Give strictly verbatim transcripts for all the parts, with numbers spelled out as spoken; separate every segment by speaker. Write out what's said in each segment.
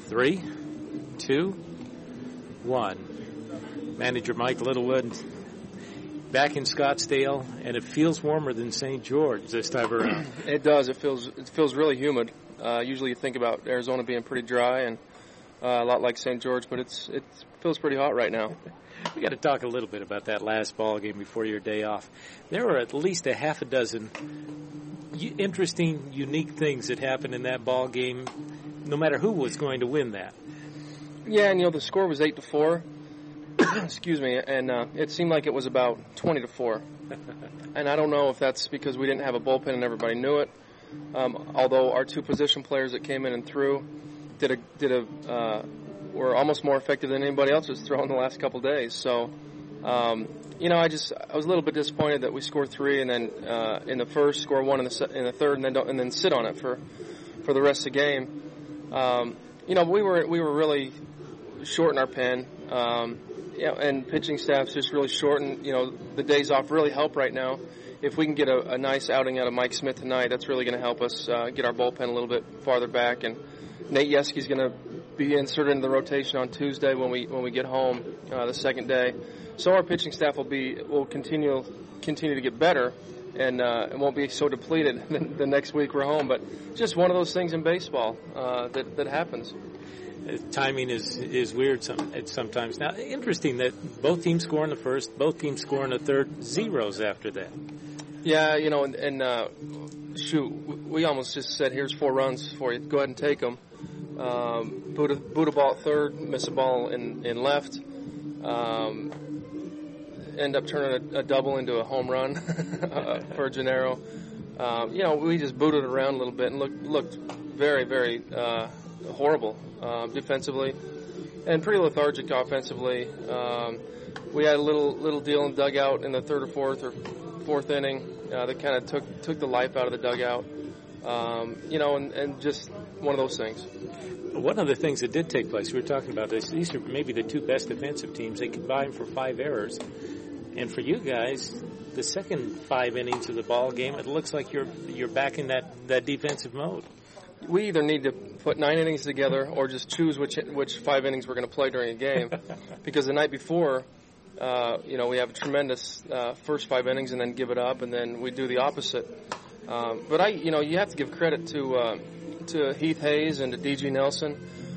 Speaker 1: Three, two, one. Manager Mike Littlewood back in Scottsdale, and it feels warmer than Saint George this time around.
Speaker 2: It does. It feels it feels really humid. Uh, usually you think about Arizona being pretty dry and uh, a lot like Saint George, but it's it feels pretty hot right now.
Speaker 1: We got to talk a little bit about that last ball game before your day off. There were at least a half a dozen interesting, unique things that happened in that ball game, no matter who was going to win that.
Speaker 2: Yeah, and you know the score was eight to four. Excuse me, and uh, it seemed like it was about twenty to four. And I don't know if that's because we didn't have a bullpen and everybody knew it. Um, although our two position players that came in and threw did a did a uh, were almost more effective than anybody else was throwing the last couple days. So, um, you know, I just I was a little bit disappointed that we scored three and then uh, in the first score one in the se- in the third and then don't, and then sit on it for for the rest of the game. Um, you know, we were we were really short in our pen. Um, you know, and pitching staff's just really short, and you know the days off really help right now. If we can get a, a nice outing out of Mike Smith tonight, that's really going to help us uh, get our bullpen a little bit farther back. And Nate Yeske's going to be inserted into the rotation on Tuesday when we when we get home uh, the second day. So our pitching staff will be will continue continue to get better, and uh, it won't be so depleted the, the next week we're home. But just one of those things in baseball uh, that that happens.
Speaker 1: Timing is is weird some, sometimes. Now, interesting that both teams score in the first, both teams score in the third, zeros after that.
Speaker 2: Yeah, you know, and, and uh, shoot, we almost just said, here's four runs for you. Go ahead and take them. Um, boot, a, boot a ball at third, miss a ball in, in left, um, end up turning a, a double into a home run for Gennaro. Um, you know, we just booted it around a little bit and looked, looked very, very uh, horrible uh, defensively and pretty lethargic offensively. Um, we had a little little deal in the dugout in the third or fourth or fourth inning uh, that kind of took took the life out of the dugout. Um, you know, and, and just one of those things.
Speaker 1: One of the things that did take place, we were talking about this, these are maybe the two best defensive teams. They combined for five errors. And for you guys, the second five innings of the ball game, it looks like you're you're back in that, that defensive mode.
Speaker 2: We either need to put nine innings together or just choose which which five innings we're going to play during a game. Because the night before, uh, you know, we have a tremendous uh, first five innings and then give it up, and then we do the opposite. Um, but I, you know, you have to give credit to uh, to Heath Hayes and to D G Nelson,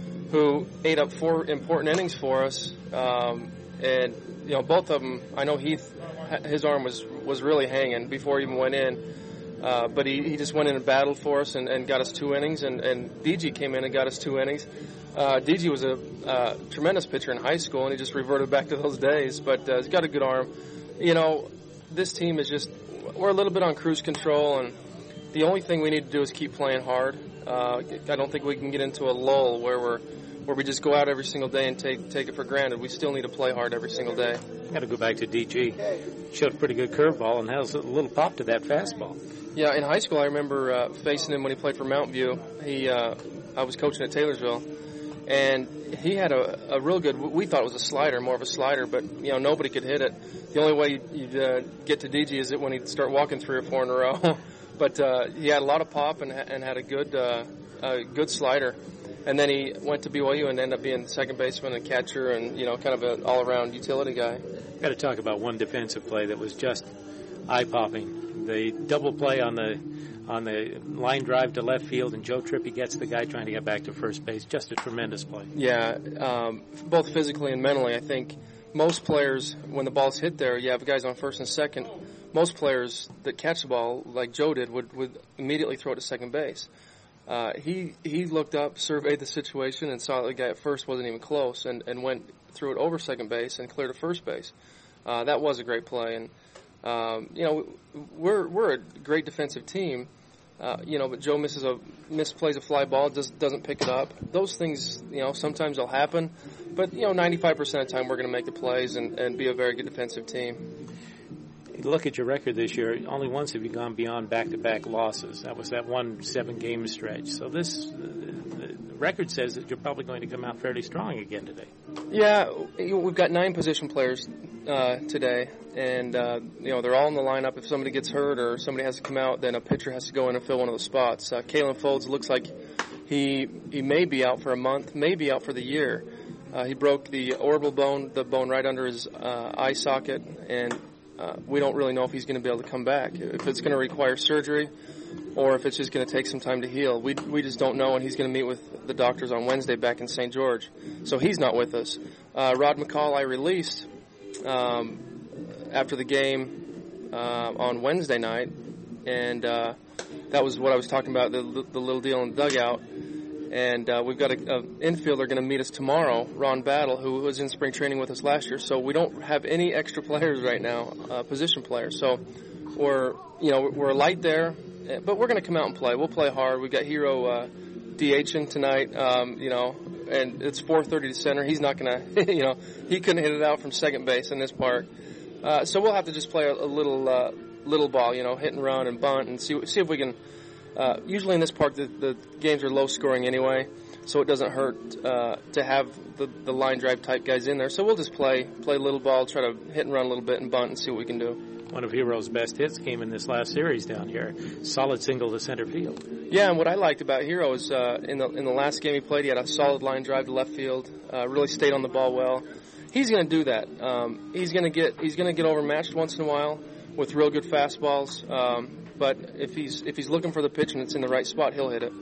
Speaker 2: who ate up four important innings for us. Um, and you know, both of them. I know Heath, his arm was was really hanging before he even went in. Uh, but he, he just went in and battled for us and, and got us two innings, and, and D G came in and got us two innings. Uh, D G was a uh, tremendous pitcher in high school, and he just reverted back to those days, but uh, he's got a good arm. You know, this team is just, we're a little bit on cruise control, and the only thing we need to do is keep playing hard. Uh, I don't think we can get into a lull where we're where we just go out every single day and take take it for granted. We still need to play hard every single day.
Speaker 1: Got to go back to D G. Showed a pretty good curveball and has a little pop to that fastball.
Speaker 2: Yeah, in high school I remember uh, facing him when he played for Mountain View. He, uh, I was coaching at Taylorsville, and he had a, a real good. We thought it was a slider, more of a slider, but you know nobody could hit it. The only way you'd, you'd uh, get to D G is that when he'd start walking three or four in a row. But uh, he had a lot of pop and, and had a good, uh, a good slider. And then he went to B Y U and ended up being second baseman and catcher and, you know, kind of an all-around utility guy.
Speaker 1: Got to talk about one defensive play that was just eye-popping. The double play on the on the line drive to left field, and Joe Trippi gets the guy trying to get back to first base. Just a tremendous play.
Speaker 2: Yeah, um, both physically and mentally. I think most players, when the ball's hit there, you have guys on first and second. Most players that catch the ball, like Joe did, would, would immediately throw it to second base. Uh, he he looked up, surveyed the situation, and saw the guy at first wasn't even close, and, and went threw it over second base and cleared to first base. Uh, that was a great play, and um, you know we're we're a great defensive team. Uh, you know, but Joe misses a misplays a fly ball, just doesn't pick it up. Those things, you know, sometimes they'll happen, but you know, ninety-five percent of the time we're going to make the plays and, and be a very good defensive team.
Speaker 1: Look at your record this year. Only once have you gone beyond back-to-back losses. That was that one seven-game stretch. So this, uh, the record says that you're probably going to come out fairly strong again today.
Speaker 2: Yeah, we've got nine position players uh, today, and uh, you know they're all in the lineup. If somebody gets hurt or somebody has to come out, then a pitcher has to go in and fill one of the spots. Uh, Kalen Folds looks like he he may be out for a month, may be out for the year. Uh, he broke the orbital bone, the bone right under his uh, eye socket, and uh, we don't really know if he's going to be able to come back. If it's going to require surgery, or if it's just going to take some time to heal. We we just don't know, and he's going to meet with the doctors on Wednesday back in Saint George. So he's not with us. Uh, Rod McCall I released um, after the game uh, on Wednesday night, and uh, that was what I was talking about, the, the little deal in the dugout. And uh, we've got an infielder going to meet us tomorrow, Ron Battle, who was in spring training with us last year. So we don't have any extra players right now, uh, position players. So we're, you know, we're light there, but we're going to come out and play. We'll play hard. We've got Hero uh, DHing tonight, um, you know, and it's four thirty to center. He's not going to, you know, he couldn't hit it out from second base in this park. Uh, so we'll have to just play a, a little uh, little ball, you know, hit and run and bunt and see see if we can. Uh, usually in this park, the, the games are low scoring anyway, so it doesn't hurt uh, to have the, the line drive type guys in there. So we'll just play play little ball, try to hit and run a little bit and bunt and see what we can do.
Speaker 1: One of Hero's best hits came in this last series down here. Solid single to center field.
Speaker 2: Yeah, and what I liked about Hero is uh, in the in the last game he played, he had a solid line drive to left field. Uh, really stayed on the ball well. He's going to do that. Um, he's going to get he's going to get overmatched once in a while with real good fastballs. Um, But if he's if he's looking for the pitch and it's in the right spot, he'll hit it.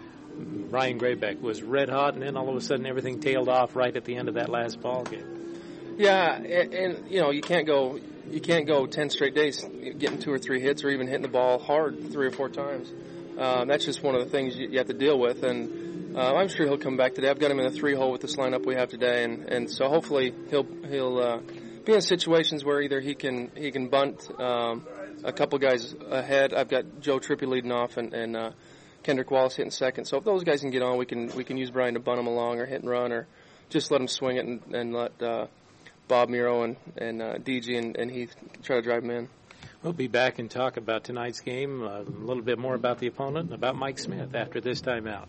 Speaker 1: Ryan Graybeck was red hot, and then all of a sudden everything tailed off right at the end of that last ball game.
Speaker 2: Yeah, and, and you know you can't go you can't go ten straight days getting two or three hits or even hitting the ball hard three or four times. Um, that's just one of the things you, you have to deal with, and uh, I'm sure he'll come back today. I've got him in a three hole with this lineup we have today, and, and so hopefully he'll he'll uh, be in situations where either he can he can bunt. Um, A couple guys ahead. I've got Joe Trippi leading off and, and uh, Kendrick Wallace hitting second. So if those guys can get on, we can we can use Brian to bunt them along or hit and run or just let him swing it and, and let uh, Bob Miro and, and uh, D G and, and Heath try to drive him in.
Speaker 1: We'll be back and talk about tonight's game, uh, a little bit more about the opponent and about Mike Smith after this timeout.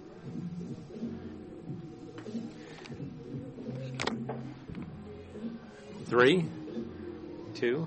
Speaker 1: Three, two,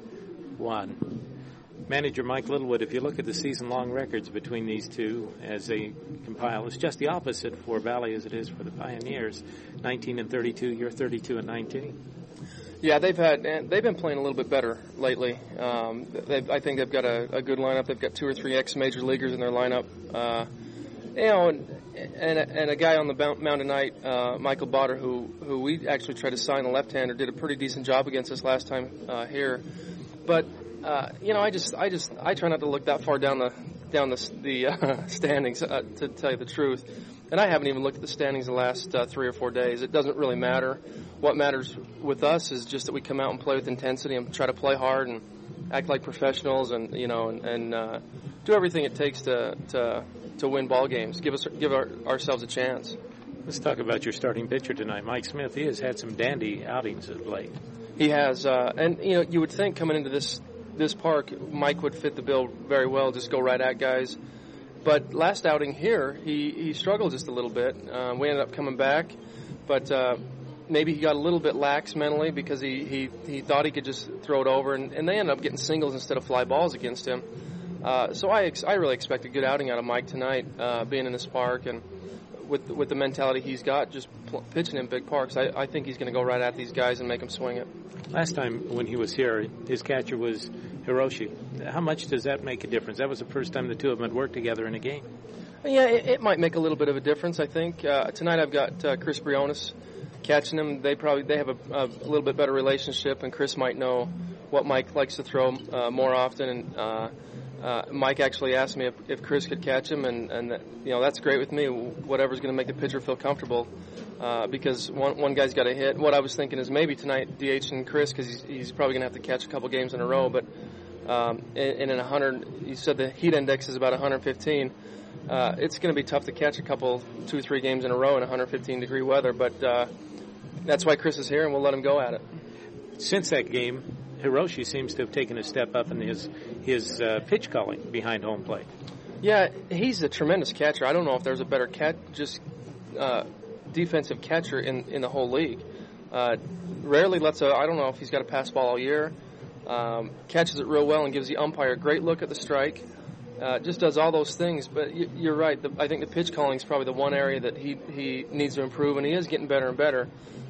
Speaker 1: one. Manager Mike Littlewood, if you look at the season-long records between these two as they compile, it's just the opposite for Valley as it is for the Pioneers. nineteen and thirty-two, you're thirty-two and nineteen.
Speaker 2: Yeah, they've had they've been playing a little bit better lately. Um, I think they've got a, a good lineup. They've got two or three ex-major leaguers in their lineup. Uh, you know, and, and and a guy on the mound tonight, uh, Michael Botter, who who we actually tried to sign, a left-hander, did a pretty decent job against us last time uh, here. But uh, you know, I just, I just, I try not to look that far down the, down the, the uh, standings uh, to tell you the truth. And I haven't even looked at the standings the last uh, three or four days. It doesn't really matter. What matters with us is just that we come out and play with intensity and try to play hard and act like professionals, and you know, and, and uh, do everything it takes to to to win ball games. Give us, give our, ourselves a chance.
Speaker 1: Let's talk about your starting pitcher tonight, Mike Smith. He has had some dandy outings of late.
Speaker 2: He has, uh, and you know, you would think coming into this this park, Mike would fit the bill very well, just go right at guys. But last outing here, he, he struggled just a little bit. Uh, we ended up coming back, but uh, maybe he got a little bit lax mentally because he, he, he thought he could just throw it over, and, and they ended up getting singles instead of fly balls against him. Uh, so I ex- I really expect a good outing out of Mike tonight, uh, being in this park, and with with the mentality he's got, just pl- pitching in big parks. I, I think he's going to go right at these guys and make them swing it.
Speaker 1: Last time when he was here, his catcher was Hiroshi. How much does that make a difference? That was the first time the two of them had worked together in a game.
Speaker 2: Yeah, it, it might make a little bit of a difference, I think. Uh, tonight I've got uh, Chris Briones catching him. They probably they have a, a little bit better relationship, and Chris might know what Mike likes to throw uh, more often. And uh, uh, Mike actually asked me if, if Chris could catch him, and, and that, you know, that's great with me. Whatever's going to make the pitcher feel comfortable, uh, because one one guy's got to hit. What I was thinking is maybe tonight DHing Chris, because he's, he's probably going to have to catch a couple games in a row. But um, in, in one hundred, you said the heat index is about one hundred fifteen. Uh, it's going to be tough to catch a couple, two, three games in a row in one hundred fifteen degree weather, but uh, that's why Chris is here, and we'll let him go at it.
Speaker 1: Since that game, Hiroshi seems to have taken a step up in his his uh, pitch calling behind home plate.
Speaker 2: Yeah, he's a tremendous catcher. I don't know if there's a better cat, just uh, defensive catcher in, in the whole league. Uh, rarely lets a, I don't know if he's got a pass ball all year, um, catches it real well and gives the umpire a great look at the strike. Uh, just does all those things, but y- you're right. The, I think the pitch calling is probably the one area that he, he needs to improve, and he is getting better and better.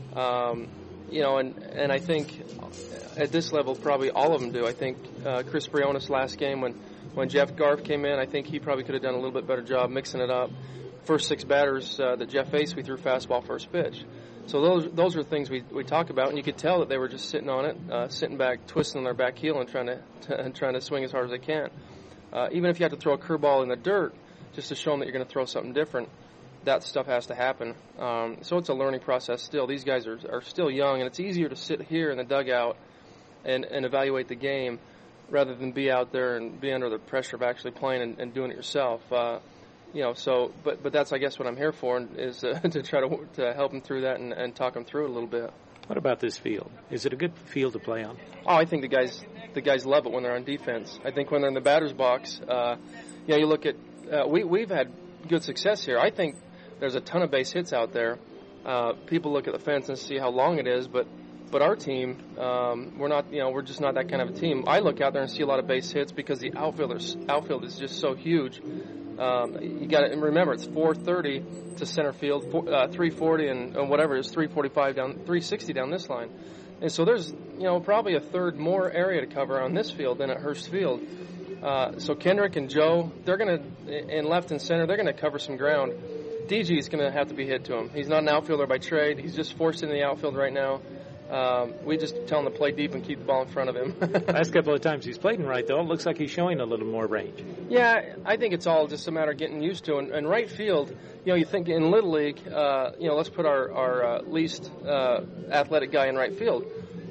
Speaker 2: Um, you know, and, and I think at this level, probably all of them do. I think uh, Chris Briones last game, when, when Jeff Garf came in, I think he probably could have done a little bit better job mixing it up. First six batters uh, that Jeff faced, we threw fastball first pitch. So those those are things we we talk about, and you could tell that they were just sitting on it, uh, sitting back, twisting their back heel, and trying to, to and trying to swing as hard as they can. Uh, even if you have to throw a curveball in the dirt, just to show them that you're going to throw something different, that stuff has to happen. Um, so it's a learning process still. These guys are are still young, and it's easier to sit here in the dugout and and evaluate the game rather than be out there and be under the pressure of actually playing and, and doing it yourself. Uh, You know, so, but but that's, I guess, what I'm here for, is uh, to try to to help them through that and, and talk them through it a little bit.
Speaker 1: What about this field? Is it a good field to play on?
Speaker 2: Oh, I think the guys the guys love it when they're on defense. I think when they're in the batter's box, uh, you know, you look at uh, we we've had good success here. I think there's a ton of base hits out there. Uh, people look at the fence and see how long it is, but but our team, um, we're not, you know, we're just not that kind of a team. I look out there and see a lot of base hits because the outfielders outfield is just so huge. Um, you got to remember, it's four thirty to center field, four, uh, three forty and, and whatever it is, three forty-five down, three sixty down this line. And so there's, you know, probably a third more area to cover on this field than at Hurst Field. Uh, so Kendrick and Joe, they're going to, in left and center, they're going to cover some ground. D G is going to have to be hit to him. He's not an outfielder by trade. He's just forced into the outfield right now. Um, we just tell him to play deep and keep the ball in front of him.
Speaker 1: Last couple of times he's played in right, though, it looks like he's showing a little more range.
Speaker 2: Yeah, I think it's all just a matter of getting used to. And, and right field, you know, you think in Little League, uh, you know, let's put our, our uh, least uh, athletic guy in right field.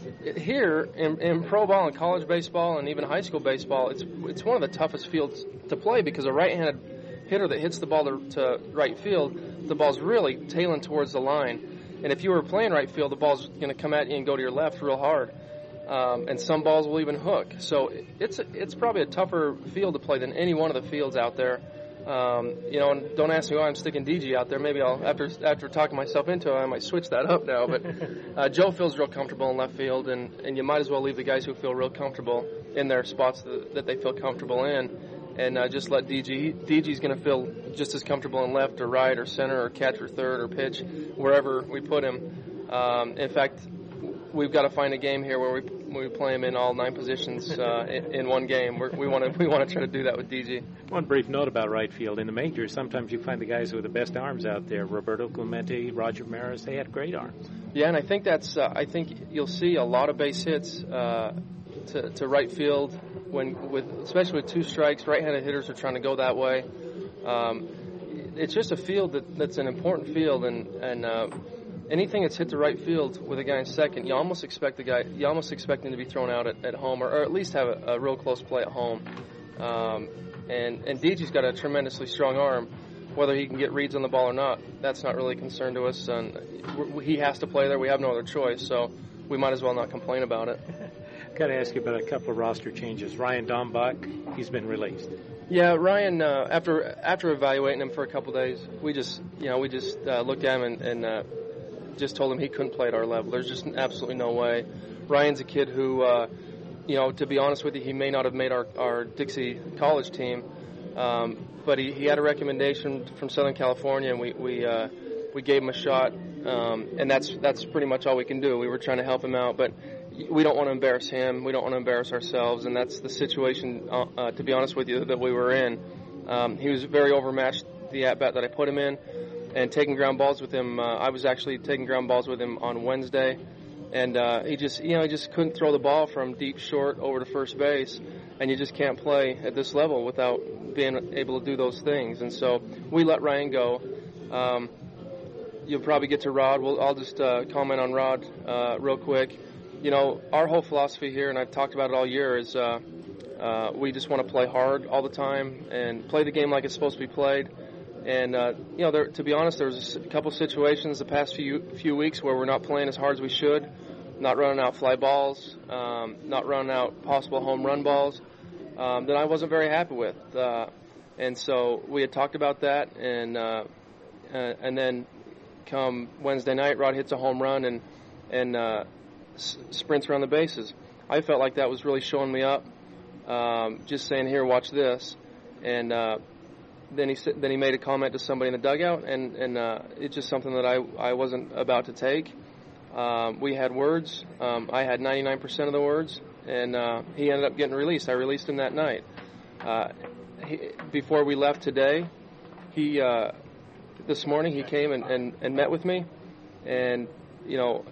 Speaker 2: Here, in, in pro ball and college baseball and even high school baseball, it's it's one of the toughest fields to play because a right-handed hitter that hits the ball to, to right field, the ball's really tailing towards the line. And if you were playing right field, the ball's going to come at you and go to your left real hard. Um, and some balls will even hook. So it's it's probably a tougher field to play than any one of the fields out there. Um, you know, and don't ask me why I'm sticking D G out there. Maybe I'll, after after talking myself into it, I might switch that up now. But uh, Joe feels real comfortable in left field, and, and you might as well leave the guys who feel real comfortable in their spots that, that they feel comfortable in. And uh, just let D G. D G's going to feel just as comfortable in left or right or center or catch or third or pitch, wherever we put him. Um, in fact, we've got to find a game here where we we play him in all nine positions uh, in, in one game. We're, we want to we want to try to do that with D G.
Speaker 1: One brief note about right field. In the majors, sometimes you find the guys with the best arms out there. Roberto Clemente, Roger Maris, they had great arms.
Speaker 2: Yeah, and I think that's uh, I think you'll see a lot of base hits uh, to, to right field. When with especially with two strikes, right-handed hitters are trying to go that way. Um, it's just a field that, that's an important field, and and uh, anything that's hit to right field with a guy in second, you almost expect the guy, you almost expect him to be thrown out at, at home, or, or at least have a, a real close play at home. Um, and and D G's got a tremendously strong arm. Whether he can get reads on the ball or not, that's not really a concern to us. And he has to play there. We have no other choice, so we might as well not complain about it.
Speaker 1: Got to ask you about a couple of roster changes. Ryan Dombach, he's been released.
Speaker 2: Yeah, Ryan. Uh, after after evaluating him for a couple days, we just you know we just uh, looked at him and, and uh, just told him he couldn't play at our level. There's just absolutely no way. Ryan's a kid who, uh, you know, to be honest with you, he may not have made our, our Dixie College team, um, but he, he had a recommendation from Southern California, and we we uh, we gave him a shot, um, and that's that's pretty much all we can do. We were trying to help him out, but we don't want to embarrass him. We don't want to embarrass ourselves, and that's the situation, uh, uh, to be honest with you, that we were in. Um, he was very overmatched, the at-bat that I put him in, and taking ground balls with him. Uh, I was actually taking ground balls with him on Wednesday, and uh, he just, you know, he just couldn't throw the ball from deep short over to first base, and you just can't play at this level without being able to do those things. And so we let Ryan go. Um, you'll probably get to Rod. We'll, I'll just uh, comment on Rod uh, real quick. You know, our whole philosophy here, and I've talked about it all year, is uh, uh, we just want to play hard all the time and play the game like it's supposed to be played. And, uh, you know, there, to be honest, there was a couple situations the past few few weeks where we're not playing as hard as we should, not running out fly balls, um, not running out possible home run balls, um, that I wasn't very happy with. Uh, and so we had talked about that, and uh, uh, and then come Wednesday night, Rod hits a home run and, and uh, sprints around the bases. I felt like that was really showing me up, um, just saying, here, watch this. and uh, then he then he made a comment to somebody in the dugout, and and uh, it's just something that I I wasn't about to take. Um, we had words. Um, I had ninety-nine percent of the words, and uh, he ended up getting released. I released him that night. Uh, he, before we left today, he uh, this morning he came and, and, and met with me, and you know,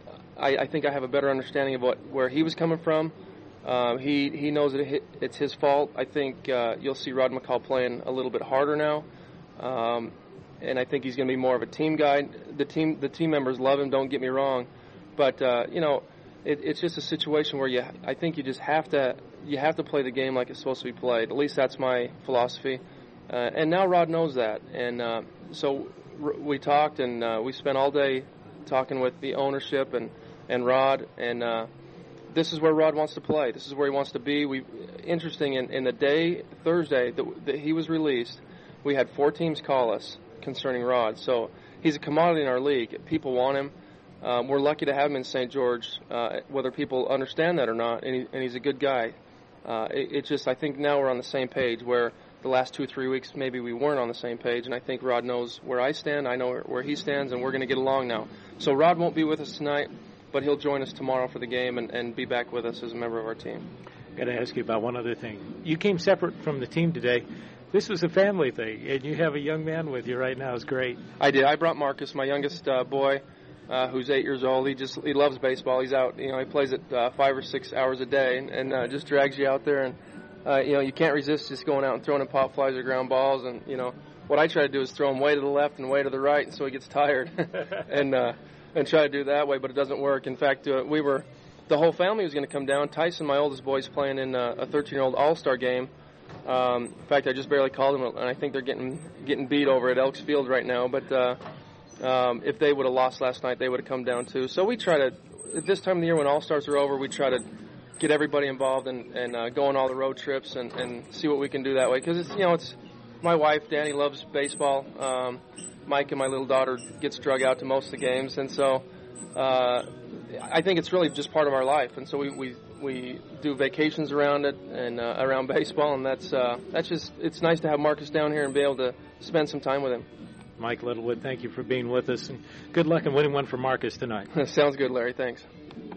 Speaker 2: I, I think I have a better understanding of what where he was coming from. Um, he he knows that it, it's his fault. I think uh, you'll see Rod McCall playing a little bit harder now, um, and I think he's going to be more of a team guy. The team the team members love him. Don't get me wrong, but uh, you know, it, it's just a situation where you I think you just have to you have to play the game like it's supposed to be played. At least that's my philosophy, uh, and now Rod knows that, and uh, so r- we talked and uh, we spent all day talking with the ownership and and Rod and. Uh, This is where Rod wants to play. This is where he wants to be. We, interesting, in, in the day, Thursday, that, that he was released, we had four teams call us concerning Rod. So he's a commodity in our league. People want him. Um, we're lucky to have him in Saint George, uh, whether people understand that or not, and, he, and he's a good guy. Uh, it, it just, I think now we're on the same page, where the last two, three weeks maybe we weren't on the same page, and I think Rod knows where I stand, I know where, where he stands, and we're going to get along now. So Rod won't be with us tonight, but he'll join us tomorrow for the game and, and be back with us as a member of our team.
Speaker 1: Got to ask you about one other thing. You came separate from the team today. This was a family thing, and you have a young man with you right now. It's great.
Speaker 2: I did. I brought Marcus, my youngest uh, boy, uh, who's eight years old. He just he loves baseball. He's out. You know, he plays it uh, five or six hours a day, and, and uh, just drags you out there. And uh, you know, you can't resist just going out and throwing in pop flies or ground balls. And you know, what I try to do is throw him way to the left and way to the right, so he gets tired. and uh, and try to do that way, but it doesn't work. In fact, uh, we were, the whole family was going to come down. Tyson, my oldest boy, is playing in uh, a thirteen-year-old All-Star game. Um, in fact, I just barely called him, and I think they're getting getting beat over at Elks Field right now. But uh, um, if they would have lost last night, they would have come down too. So we try to, at this time of the year when All-Stars are over, we try to get everybody involved and, and uh, go on all the road trips and, and see what we can do that way. Because it's, you know, it's my wife, Danny, loves baseball. Um, Mike and my little daughter gets drug out to most of the games, and so uh, I think it's really just part of our life. And so we we, we do vacations around it and uh, around baseball, and that's uh, that's just it's nice to have Marcus down here and be able to spend some time with him.
Speaker 1: Mike Littlewood, thank you for being with us, and good luck in winning one for Marcus tonight.
Speaker 2: Sounds good, Larry. Thanks.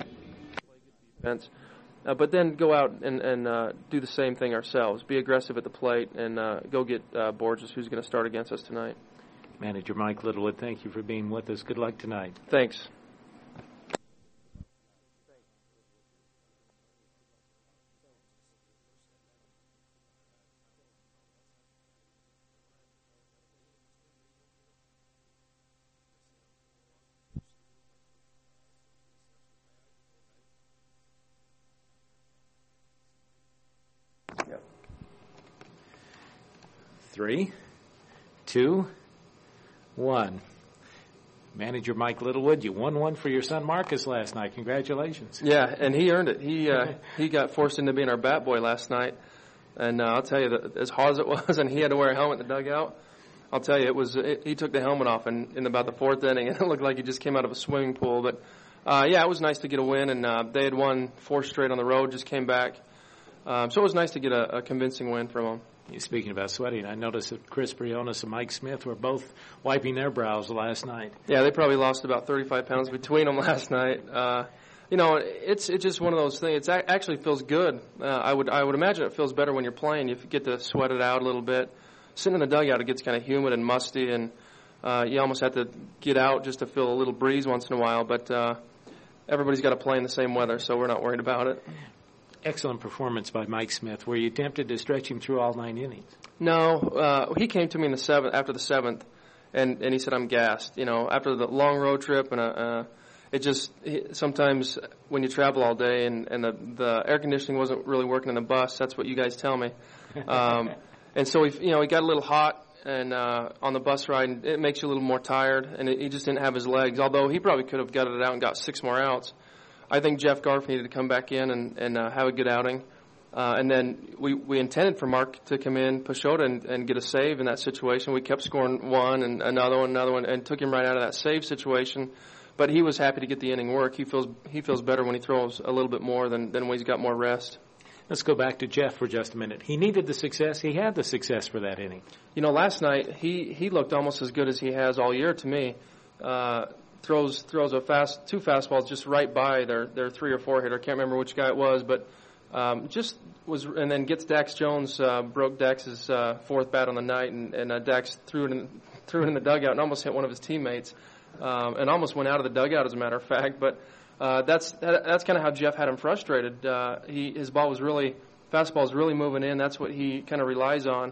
Speaker 2: Uh, but then go out and, and uh, do the same thing ourselves. Be aggressive at the plate and uh, go get uh, Borges, who's going to start against us tonight.
Speaker 1: Manager Mike Littlewood, thank you for being with us. Good luck tonight.
Speaker 2: Thanks.
Speaker 1: Yep. Three, two, one. Manager Mike Littlewood, you won one for your son Marcus last night. Congratulations.
Speaker 2: Yeah, and he earned it. He uh, he got forced into being our bat boy last night, and uh, I'll tell you, that as hard as it was, and he had to wear a helmet in the dugout, I'll tell you, it was. It, he took the helmet off in, in about the fourth inning, and it looked like he just came out of a swimming pool. But uh, yeah, it was nice to get a win, and uh, they had won four straight on the road, just came back. Um, so it was nice to get a, a convincing win from them.
Speaker 1: Speaking about sweating, I noticed that Chris Briones and Mike Smith were both wiping their brows last night.
Speaker 2: Yeah, they probably lost about thirty-five pounds between them last night. Uh, you know, it's it's just one of those things. It actually feels good. Uh, I would I would imagine it feels better when you're playing. You get to sweat it out a little bit. Sitting in the dugout, it gets kind of humid and musty, and uh, you almost have to get out just to feel a little breeze once in a while. But uh, everybody's got to play in the same weather, so we're not worried about it.
Speaker 1: Excellent performance by Mike Smith. Were you tempted to stretch him through all nine innings?
Speaker 2: No, uh, he came to me in the seventh after the seventh, and, and he said, "I'm gassed." You know, after the long road trip, and uh, uh, it just sometimes when you travel all day and, and the the air conditioning wasn't really working in the bus. That's what you guys tell me. Um, and so he, you know, he got a little hot and uh, on the bus ride, and it makes you a little more tired. And it, he just didn't have his legs. Although he probably could have gutted it out and got six more outs. I think Jeff Garf needed to come back in and, and uh, have a good outing. Uh, and then we, we intended for Mark to come in, Peixoto, and, and get a save in that situation. We kept scoring one and another one, another one, and took him right out of that save situation. But he was happy to get the inning work. He feels he feels better when he throws a little bit more than, than when he's got more rest.
Speaker 1: Let's go back to Jeff for just a minute. He needed the success. He had the success for that inning.
Speaker 2: You know, last night he, he looked almost as good as he has all year to me. Uh, throws throws a fast two fastballs just right by their their three or four hitter. I can't remember which guy it was, but um, just was and then gets Dax Jones uh, broke Dax's uh, fourth bat on the night, and, and uh, Dax threw it in threw it in the dugout and almost hit one of his teammates, um, and almost went out of the dugout as a matter of fact. But uh, that's that, that's kind of how Jeff had him frustrated. Uh, he his ball was really fastball was really moving in. That's what he kind of relies on.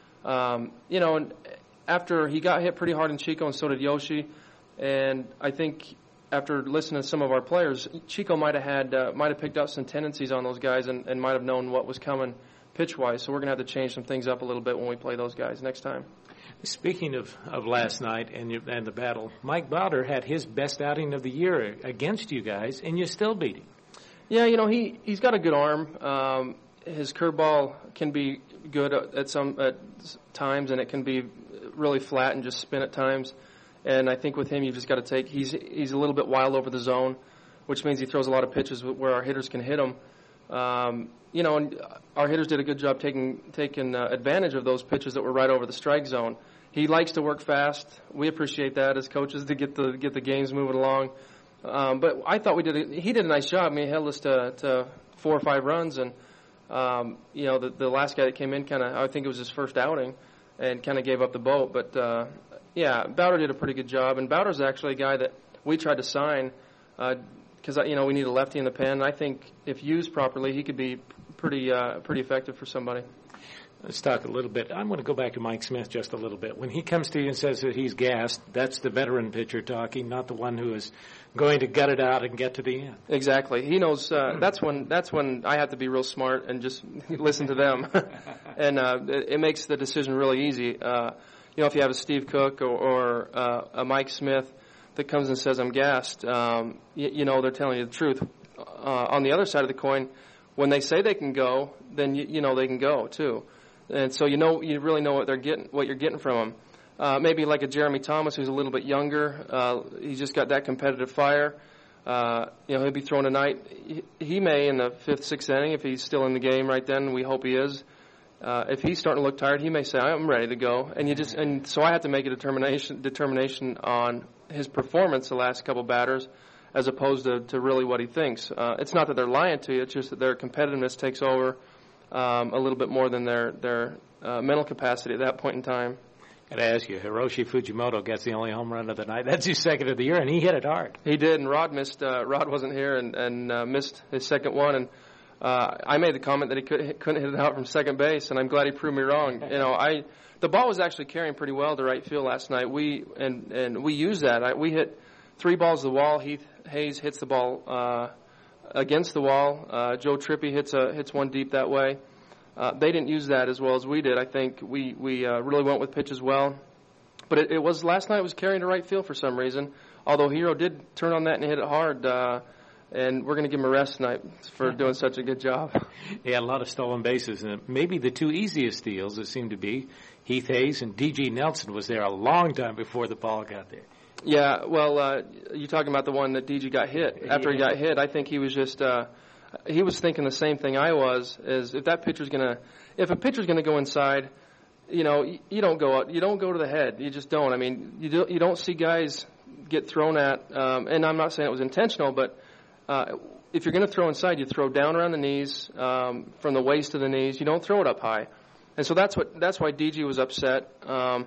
Speaker 2: Um, you know, and after he got hit pretty hard in Chico, and so did Yoshi. And I think after listening to some of our players, Chico might have had uh, might have picked up some tendencies on those guys and, and might have known what was coming pitch-wise. So we're going to have to change some things up a little bit when we play those guys next time.
Speaker 1: Speaking of, of last night and you, and the battle, Mike Bowder had his best outing of the year against you guys, and you still beat him.
Speaker 2: Yeah, you know, he, he's got a good arm. Um, his curveball can be good at, at some at times, and it can be really flat and just spin at times. And I think with him, you've just got to take. He's he's a little bit wild over the zone, which means he throws a lot of pitches where our hitters can hit him. Um, you know, and our hitters did a good job taking taking uh, advantage of those pitches that were right over the strike zone. He likes to work fast. We appreciate that as coaches to get the get the games moving along. Um, but I thought we did. A, he did a nice job. I mean, he held us to, to four or five runs, and um, you know, the the last guy that came in kind of, I think it was his first outing, and kind of gave up the boat, but. Uh, Yeah, Bowder did a pretty good job, and Bowder's actually a guy that we tried to sign because uh, you know we need a lefty in the pen. And I think if used properly, he could be pretty uh, pretty effective for somebody.
Speaker 1: Let's talk a little bit. I'm going to go back to Mike Smith just a little bit. When he comes to you and says that he's gassed, that's the veteran pitcher talking, not the one who is going to gut it out and get to the end.
Speaker 2: Exactly. He knows uh, that's when that's when I have to be real smart and just listen to them, and uh, it, it makes the decision really easy. Uh, You know, if you have a Steve Cook or, or uh, a Mike Smith that comes and says, I'm gassed, um, you, you know, they're telling you the truth. Uh, on the other side of the coin, when they say they can go, then you, you know they can go, too. And so you know, you really know what they're getting, what you're getting from them. Uh, maybe like a Jeremy Thomas who's a little bit younger. Uh, he's just got that competitive fire. Uh, you know, he'll be throwing tonight. He, he may in the fifth, sixth inning, if he's still in the game right then, we hope he is. Uh, if he's starting to look tired, he may say, "I'm ready to go," and you just and so I have to make a determination determination on his performance the last couple batters, as opposed to, to really what he thinks. Uh, it's not that they're lying to you; it's just that their competitiveness takes over um, a little bit more than their their uh, mental capacity at that point in time.
Speaker 1: Got to ask you, Hiroshi Fujimoto gets the only home run of the night. That's his second of the year, and he hit it hard.
Speaker 2: He did, and Rod missed. Uh, Rod wasn't here and and uh, missed his second one, and. Uh, I made the comment that he could, couldn't hit it out from second base, and I'm glad he proved me wrong. You know, I the ball was actually carrying pretty well to right field last night. We and and we used that. I, we hit three balls to the wall. Heath Hayes hits the ball uh, against the wall. Uh, Joe Trippi hits a hits one deep that way. Uh, they didn't use that as well as we did. I think we we uh, really went with pitches well, but it, it was last night. It was carrying to right field for some reason. Although Hero did turn on that and hit it hard. Uh, And we're going to give him a rest tonight for doing such a good job.
Speaker 1: He had a lot of stolen bases, and maybe the two easiest steals, it seemed to be, Heath Hayes and D G Nelson was there a long time before the ball got there.
Speaker 2: Yeah, well, uh, you're talking about the one that D G got hit. After yeah. he got hit, I think he was just uh, he was thinking the same thing I was. Is if that pitcher's gonna, if a pitcher's gonna go inside, you know, you, you don't go out, you don't go to the head. You just don't. I mean, you do, you don't see guys get thrown at, um, and I'm not saying it was intentional, but. Uh, if you're going to throw inside, you throw down around the knees, um, from the waist to the knees. You don't throw it up high, and so that's what that's why D G was upset. Um,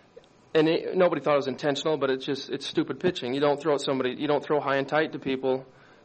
Speaker 2: and it, nobody thought it was intentional, but it's just it's stupid pitching. You don't throw at somebody. You don't throw high and tight to people,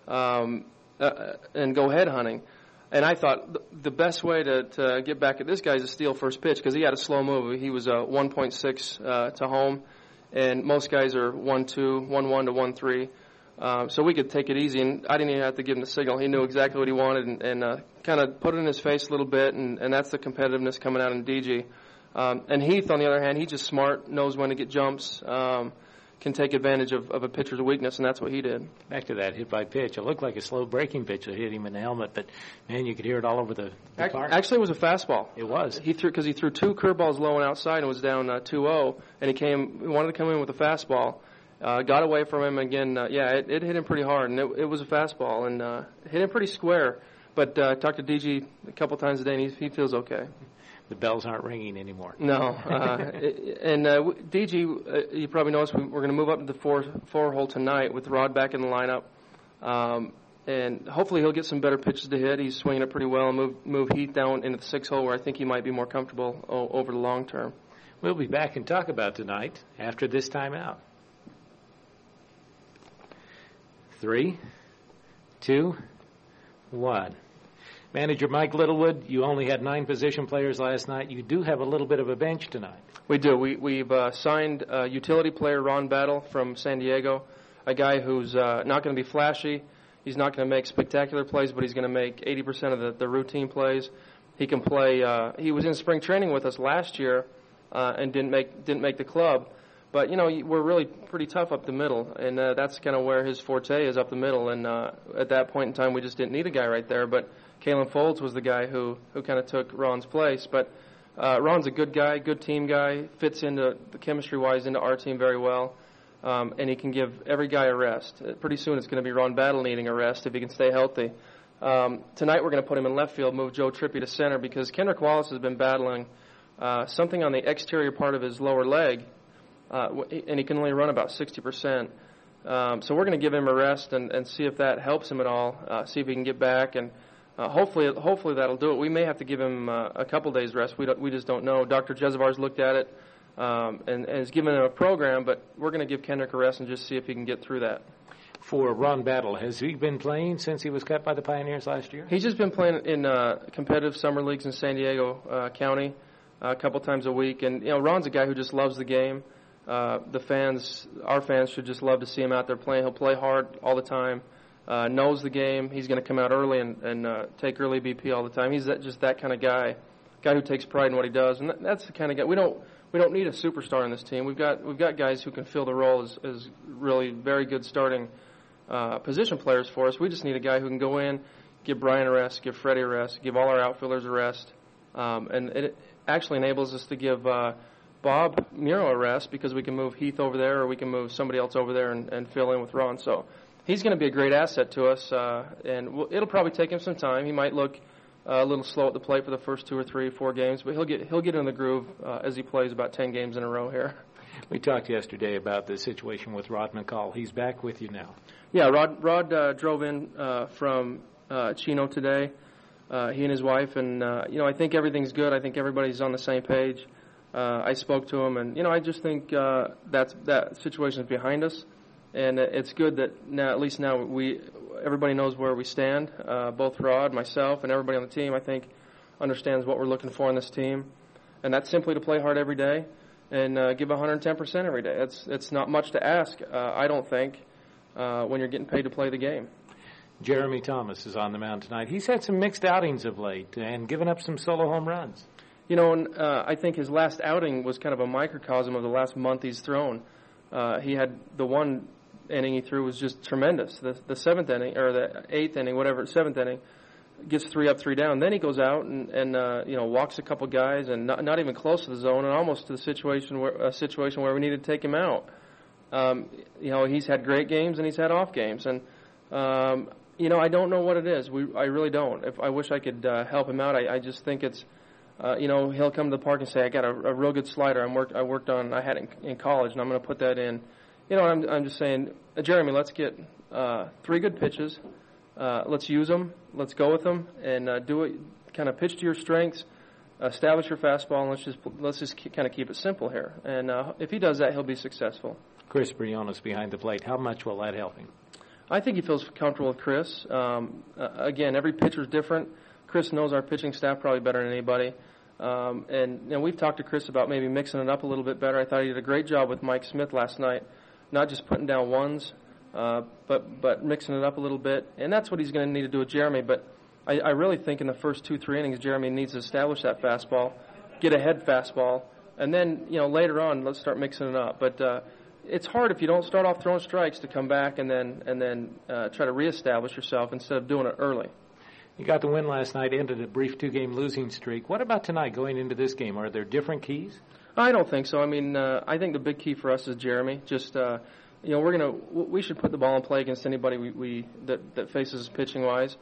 Speaker 2: um, uh, and go head hunting. And I thought th- the best way to, to get back at this guy is to steal first pitch because he had a slow move. He was a one point six uh, to home, and most guys are one two, one one to one three. Um, so we could take it easy, and I didn't even have to give him the signal. He knew exactly what he wanted and, and uh, kind of put it in his face a little bit, and, and that's the competitiveness coming out in D G. Um, and Heath, on the other hand, he's just smart, knows when to get jumps, um, can take advantage of, of a pitcher's weakness, and that's what he did.
Speaker 1: Back to that hit by pitch. It looked like a slow breaking pitch that hit him in the helmet, but, man, you could hear it all over the, the car.
Speaker 2: Actually, it was a fastball.
Speaker 1: It was.
Speaker 2: He threw because he threw two curveballs low and outside and was down uh, two oh, and he came he wanted to come in with a fastball. Uh, got away from him again. Uh, yeah, it, it hit him pretty hard, and it, it was a fastball, and uh, hit him pretty square. But uh, I talked to D G a couple times a day, and he, he feels okay.
Speaker 1: The bells aren't ringing anymore.
Speaker 2: No. Uh, and uh, D G, uh, you probably noticed we, we're going to move up to the four, four hole tonight with Rod back in the lineup. Um, and hopefully he'll get some better pitches to hit. He's swinging it pretty well and move, move Heath down into the six hole where I think he might be more comfortable o- over the long term.
Speaker 1: We'll be back and talk about tonight after this timeout. Three, two, one. Manager Mike Littlewood, you only had nine position players last night. You do have a little bit of a bench tonight.
Speaker 2: We do. We, we've uh, signed uh, utility player Ron Battle from San Diego, a guy who's uh, not going to be flashy. He's not going to make spectacular plays, but he's going to make eighty percent of the, the routine plays. He can play. Uh, he was in spring training with us last year uh, and didn't make didn't make the club. But, you know, we're really pretty tough up the middle, and uh, that's kind of where his forte is, up the middle. And uh, at that point in time, we just didn't need a guy right there. But Kalen Folds was the guy who, who kind of took Ron's place. But uh, Ron's a good guy, good team guy, fits into the chemistry-wise into our team very well, um, and he can give every guy a rest. Uh, pretty soon it's going to be Ron Battle needing a rest if he can stay healthy. Um, tonight we're going to put him in left field, move Joe Trippi to center because Kendrick Wallace has been battling uh, something on the exterior part of his lower leg. Uh, and he can only run about sixty percent. Um, so we're going to give him a rest and, and see if that helps him at all, uh, see if he can get back, and uh, hopefully hopefully that'll do it. We may have to give him uh, a couple days rest. We don't, we just don't know. Doctor Jezevar's looked at it um, and, and has given him a program, but we're going to give Kendrick a rest and just see if he can get through that.
Speaker 1: For Ron Battle, has he been playing since he was cut by the Pioneers last year?
Speaker 2: He's just been playing in uh, competitive summer leagues in San Diego uh, County uh, a couple times a week. And, you know, Ron's a guy who just loves the game. Uh, the fans, our fans, should just love to see him out there playing. He'll play hard all the time, uh, knows the game. He's going to come out early and, and uh, take early B P all the time. He's that, just that kind of guy, guy who takes pride in what he does, and that, that's the kind of guy. We don't we don't need a superstar in this team. We've got we've got guys who can fill the role as, as really very good starting uh, position players for us. We just need a guy who can go in, give Brian a rest, give Freddie a rest, give all our outfielders a rest, um, and it actually enables us to give Uh, Bob Muro a rest because we can move Heath over there or we can move somebody else over there and, and fill in with Ron. So he's going to be a great asset to us, uh, and we'll, it'll probably take him some time. He might look uh, a little slow at the plate for the first two or three, four games, but he'll get he'll get in the groove uh, as he plays about ten games in a row here.
Speaker 1: We talked yesterday about the situation with Rod McCall. He's back with you now.
Speaker 2: Yeah, Rod Rod uh, drove in uh, from uh, Chino today. Uh, he and his wife, and uh, you know I think everything's good. I think everybody's on the same page. Uh, I spoke to him, and you know, I just think uh, that's that situation is behind us, and it's good that now, at least now, we everybody knows where we stand. Uh, both Rod, myself, and everybody on the team, I think, understands what we're looking for in this team, and that's simply to play hard every day and uh, give one hundred ten percent every day. It's it's not much to ask, uh, I don't think, uh, when you're getting paid to play the game.
Speaker 1: Jeremy Thomas is on the mound tonight. He's had some mixed outings of late and given up some solo home runs.
Speaker 2: You know, and, uh, I think his last outing was kind of a microcosm of the last month he's thrown. Uh, he had the one inning he threw was just tremendous. The, the seventh inning, or the eighth inning, whatever, seventh inning, gets three up, three down. Then he goes out and, and uh, you know, walks a couple guys and not, not even close to the zone and almost to the situation where a situation where we needed to take him out. Um, you know, he's had great games and he's had off games. And, um, you know, I don't know what it is. We, I really don't. If I wish I could uh, help him out. I, I just think it's, Uh, you know, he'll come to the park and say, "I got a, a real good slider. I'm worked. I worked on. I had it in, in college, and I'm going to put that in." You know, I'm. I'm just saying, uh, Jeremy, let's get uh, three good pitches. Uh, let's use them. Let's go with them and uh, do it. Kind of pitch to your strengths. Establish your fastball, and let's just let's just kind of keep it simple here. And uh, if he does that, he'll be successful.
Speaker 1: Chris Briones behind the plate. How much will that help him?
Speaker 2: I think he feels comfortable with Chris. Um, uh, again, every pitcher's different. Chris knows our pitching staff probably better than anybody. Um, and you know, we've talked to Chris about maybe mixing it up a little bit better. I thought he did a great job with Mike Smith last night, not just putting down ones, uh, but but mixing it up a little bit. And that's what he's going to need to do with Jeremy. But I, I really think in the first two, three innings, Jeremy needs to establish that fastball, get a head fastball, and then, you know, later on, let's start mixing it up. But uh, it's hard if you don't start off throwing strikes to come back and then and then uh, try to reestablish yourself instead of doing it early.
Speaker 1: You got the win last night, ended a brief two-game losing streak. What about tonight going into this game? Are there different keys?
Speaker 2: I don't think so. I mean, uh, I think the big key for us is Jeremy. Just, uh, you know, we're going to, we should put the ball in play against anybody we, we that, that faces pitching-wise.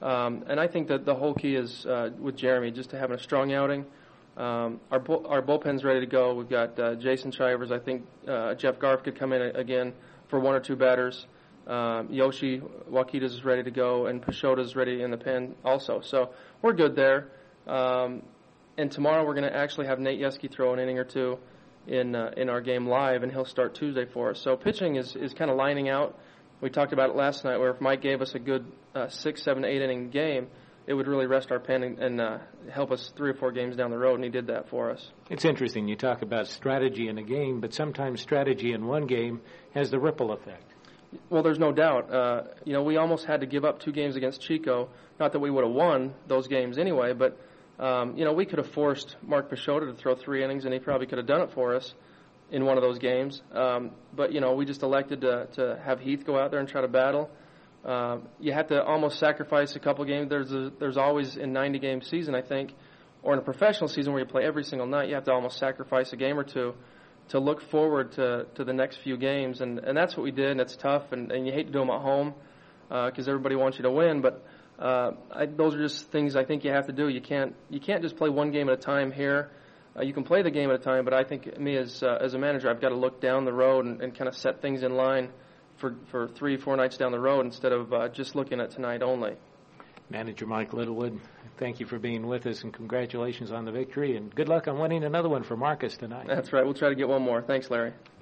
Speaker 2: Um, and I think that the whole key is uh, with Jeremy just to having a strong outing. Um, our bull, our bullpen's ready to go. We've got uh, Jason Chivers. I think uh, Jeff Garf could come in a, again for one or two batters. Um, Yoshi Wakitas is ready to go, and Pachota's ready in the pen also. So we're good there. Um, and tomorrow we're going to actually have Nate Yeske throw an inning or two in uh, in our game live, and he'll start Tuesday for us. So pitching is, is kind of lining out. We talked about it last night, where if Mike gave us a good uh, six, seven, eight inning game, it would really rest our pen and, and uh, help us three or four games down the road, and he did that for us.
Speaker 1: It's interesting. You talk about strategy in a game, but sometimes strategy in one game has the ripple effect.
Speaker 2: Well, there's no doubt. Uh, you know, we almost had to give up two games against Chico. Not that we would have won those games anyway, but, um, you know, we could have forced Mark Pachota to throw three innings, and he probably could have done it for us in one of those games. Um, but, you know, we just elected to, to have Heath go out there and try to battle. Uh, you have to almost sacrifice a couple games. There's a, there's always in ninety-game season, I think, or in a professional season where you play every single night, you have to almost sacrifice a game or two to look forward to, to the next few games. And, and that's what we did, and it's tough, and, and you hate to do them at home because uh, everybody wants you to win. But uh, I, those are just things I think you have to do. You can't you can't just play one game at a time here. Uh, you can play the game at a time, but I think me as uh, as a manager, I've got to look down the road and, and kind of set things in line for, for three, four nights down the road instead of uh, just looking at tonight only.
Speaker 1: Manager Mike Littlewood, thank you for being with us, and congratulations on the victory, and good luck on winning another one for Marcus tonight.
Speaker 2: That's right. We'll try to get one more. Thanks, Larry.